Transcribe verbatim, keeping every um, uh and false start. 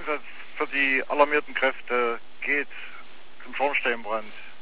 Einsatz für die alarmierten Kräfte geht zum Schornsteinbrand.